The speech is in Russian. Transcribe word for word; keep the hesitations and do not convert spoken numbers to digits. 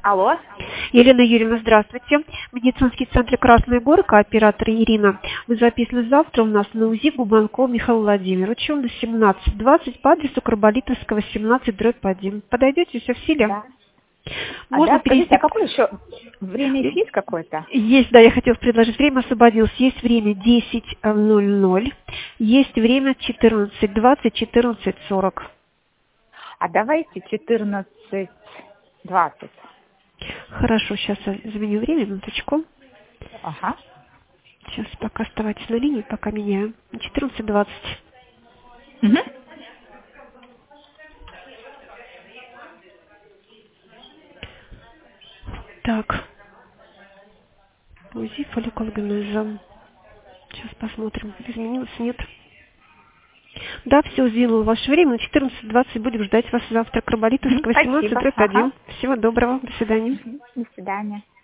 Алло. Елена Юрьевна, здравствуйте. Медицинский центр Красная Горка, оператор Ирина. Вы записаны завтра у нас на УЗИ Губанкова Михаила Владимировича на семнадцать двадцать по адресу Карболитовского, семнадцать, дробь один. Подойдете, все в силе? Да. Можно а да, скажите, перенести... а какое еще время есть какое-то? Есть, да, я хотела предложить. Время освободилось. Есть время десять ноль ноль, есть время четырнадцать двадцать, четырнадцать сорок. А давайте четырнадцать двадцать. Хорошо, сейчас я заменю время, минуточку. Ага. Сейчас пока оставайтесь на линии, пока меняю. четырнадцать двадцать. Угу. Так. УЗИ фолликулогенеза. Сейчас посмотрим, изменилось, нет. Да, все, сделала ваше время. На четырнадцать двадцать будем ждать вас завтра. Карболитовского, семнадцать, Спасибо. дробь Ага. один. Всего доброго. До свидания. До свидания.